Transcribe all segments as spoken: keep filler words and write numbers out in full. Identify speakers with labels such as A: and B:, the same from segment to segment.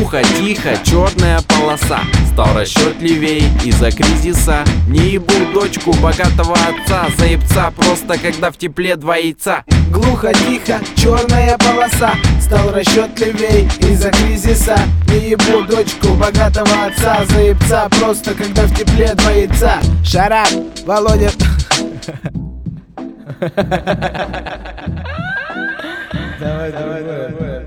A: Глухо, тихо, черная полоса. Стал расчетливей из-за кризиса. Не ебу дочку богатого отца. Заебца просто, когда в тепле два яйца.
B: Глухо, тихо, черная полоса. Стал расчетливей из-за кризиса. Не ебу дочку богатого отца. Заебца просто, когда в тепле два яйца. Шарап, Володя. Давай, давай, давай.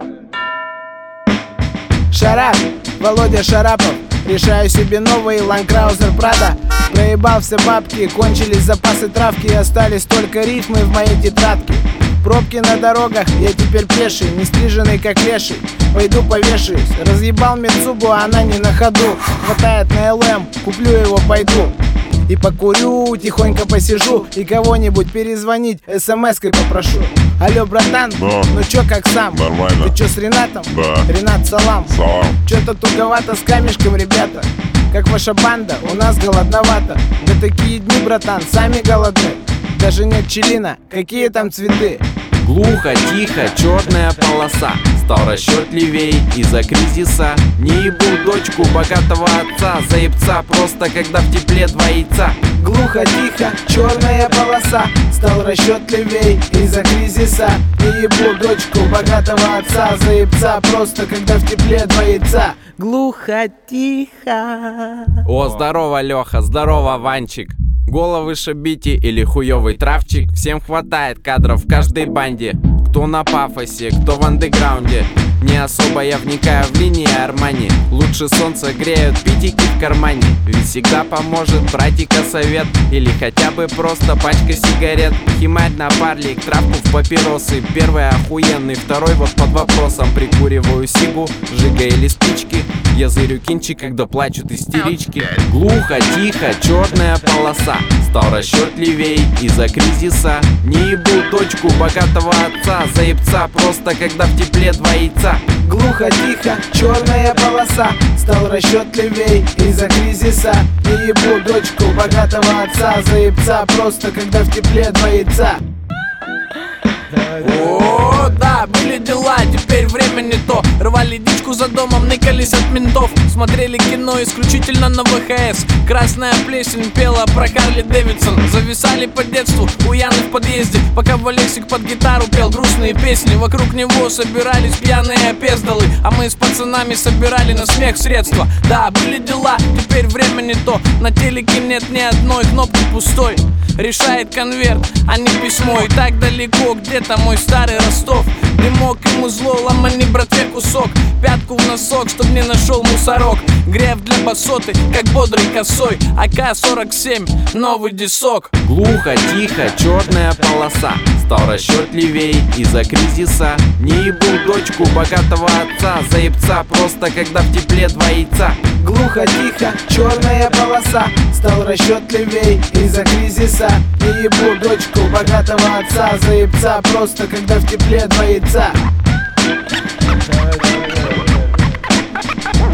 B: Шарап, Володя Шарапов. Решаю себе новый Land Cruiser Prado. Проебал все бабки, кончились запасы травки. Остались только рифмы в моей тетрадке. Пробки на дорогах, я теперь пеший, не стриженный как леший. Пойду повешаюсь, разъебал Митсубу, а она не на ходу. Хватает на эл эм, куплю его, пойду. И покурю, тихонько посижу. И кого-нибудь перезвонить эс-эм-эской попрошу. Алло, братан,
C: да.
B: Ну чё, как сам?
C: Нормально.
B: Ты чё с Ренатом?
C: Да.
B: Ренат, салам.
C: Салам.
B: Чё-то туговато с камешком, ребята. Как ваша банда, у нас голодновато. Да такие дни, братан, сами голодны. Даже нет пчелина, какие там цветы?
A: Глухо, тихо, черная полоса. Стал расчетливей из-за кризиса. Не ебу дочку богатого отца. Заебца просто, когда в тепле два яйца.
B: Глухо, тихо, черная полоса. Стал расчетливей из-за кризиса. Не ебу дочку богатого отца. Заебца просто, когда в тепле два яйца. Глухо, тихо.
A: О, здорово, Леха, здорово, Ванчик. Головы шабите или хуёвый травчик. Всем хватает кадров в каждой банде. Кто на пафосе, кто в андеграунде. Не особо я вникаю в линии Армани. Лучше солнце греют питики в кармане. Ведь всегда поможет братика совет. Или хотя бы просто пачка сигарет. Химарь на парлик, травку в папиросы. Первый охуенный, второй вот под вопросом. Прикуриваю сигу, жига или спички. Я зырю кинчик, когда плачут истерички. Глухо, тихо, черная полоса. Стал расчетливей из-за кризиса. Не ебу дочку богатого отца. Заебца просто, когда в тепле два яйца.
B: Глухо, тихо, черная полоса. Стал расчетливей из-за кризиса. Не ебу дочку богатого отца. Заебца просто, когда в тепле два яйца.
D: О, да, были дела, теперь время не то. Рвали дичку за домом, ныкались от ментов. Смотрели кино исключительно на вэ ха эс. Красная плесень пела про Харли Дэвидсон. Зависали по детству у Яны в подъезде, пока Валексик под гитару пел грустные песни. Вокруг него собирались пьяные опездалы, а мы с пацанами собирали на смех средства. Да, были дела, теперь время не то. На телеке нет ни одной кнопки пустой. Решает конверт, а не письмо. И так далеко где-то мой старый Ростов. Дымок ему зло, ломани братве кусок. Пятку в носок, чтоб не нашел мусорок. Греф для басоты, как бодрый косой. а ка сорок семь, новый дисок.
A: Глухо, тихо, черная полоса. Стал расчетливей из-за кризиса. Не ебу дочку богатого отца. Заебца просто, когда в тепле два яйца.
B: Глухо, тихо, черная полоса. Стал расчетливей из-за кризиса. Не ебу дочку богатого отца. Заебца просто, когда в тепле два яйца. Давай, давай, давай.